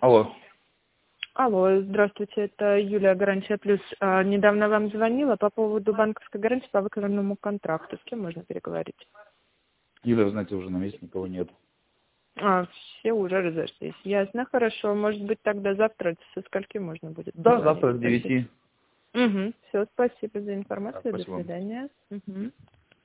Алло. Алло, здравствуйте, это Юлия, Гарантия Плюс. Недавно вам звонила по поводу банковской гарантии по выконанному контракту. С кем можно переговорить? Юля, вы знаете, уже на месте никого нет. Все уже разошлись. Ясно, хорошо. Может быть, тогда завтра со скольки можно будет Да, позвонить? завтра с 9. Угу. Все, спасибо за Да, информацию. До спасибо вам. свидания. Угу.